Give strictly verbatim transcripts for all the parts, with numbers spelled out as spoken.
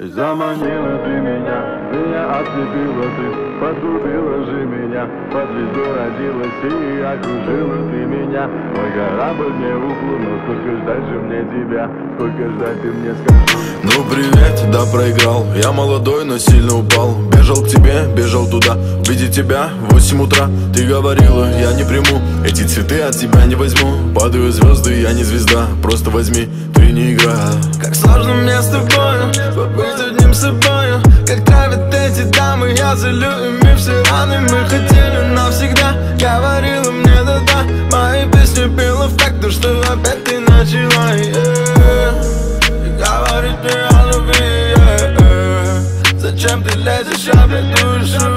Заманила ты меня, меня ослепила ты, погубила же меня, под звездой родилась и окружила ты меня. Мой корабль не уплыл, но сколько ждать же мне тебя, сколько ждать ты мне скажи. Ну привет, да проиграл, я молодой, но сильно упал. Бежал к тебе, бежал туда, увидеть тебя в восемь утра. Ты говорила, я не приму, эти цветы от тебя не возьму. Падают звезды, я не звезда, просто возьми, ты не игра. Как сложно мне с тобою побыть одним собою, как травят эти дамы, я залю ими все раны. Мы хотели навсегда, говорила мне да-да, мои песни пела в такт, что опять ты начала, yeah. Говорит мне о любви, yeah. Зачем ты лезешь опять в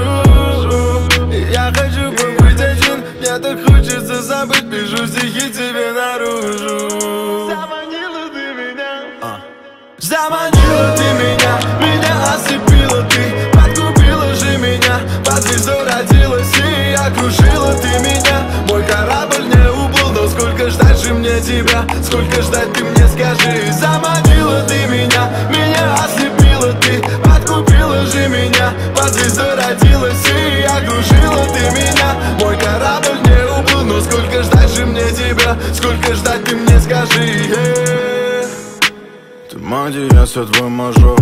душу? И я хочу побыть один, мне так хочется забыть, пишу стихи тебе наружу. Заманила ты меня, а. Заманила ты меня, меня ослепила ты, подкупила же меня, под звездой родилась и окружила ты меня. Мой корабль не уплыл, но сколько ждать же мне тебя, сколько ждать ты мне скажи. Заманила ты меня, меня ослепила ты, подкупила же меня, под звездой родилась и окружила ты меня. Мой корабль не уплыл, но сколько ждать же мне тебя, сколько ждать ты мне скажи, yeah. Ты мой диез, я твой мажор,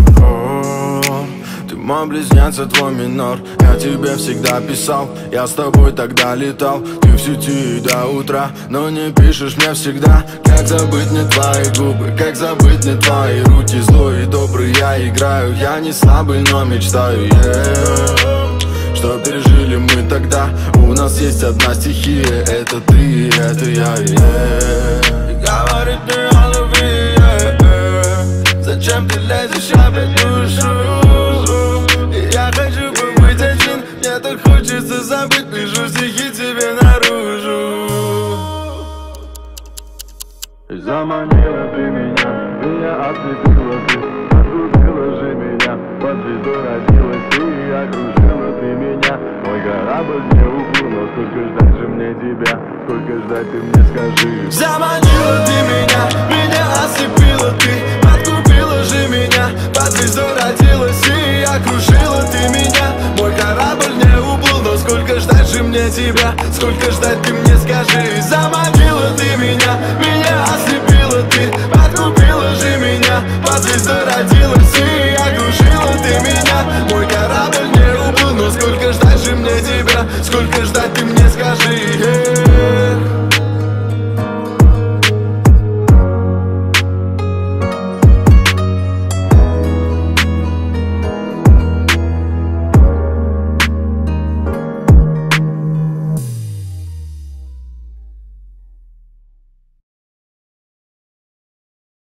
ты мой близнец, твой минор. Я тебе всегда писал, я с тобой тогда летал. Ты в сети до утра, но не пишешь мне всегда. Как забыть мне твои губы, как забыть мне твои руки. Злой и добрый я играю, я не слабый, но мечтаю, yeah. Что пережили мы тогда, у нас есть одна стихия, это ты, это я, yeah. Говорит мне о любви, yeah. Зачем ты лезешь опять в душу? И я хочу побыть один, мне так хочется забыть, пишу стихи тебе наружу. Заманила ты меня, меня ослепила ты, подкупила же меня, под звездой родилась и окружила ты меня. Мой корабль не уплыл, но сколько ждать же мне тебя, сколько ждать ты мне скажи. Заманила ты меня, меня ослепила ты, подкупила же меня, под звездой родилась и окружила ты меня. Мой корабль не уплыл, но сколько ждать же мне тебя, сколько ждать ты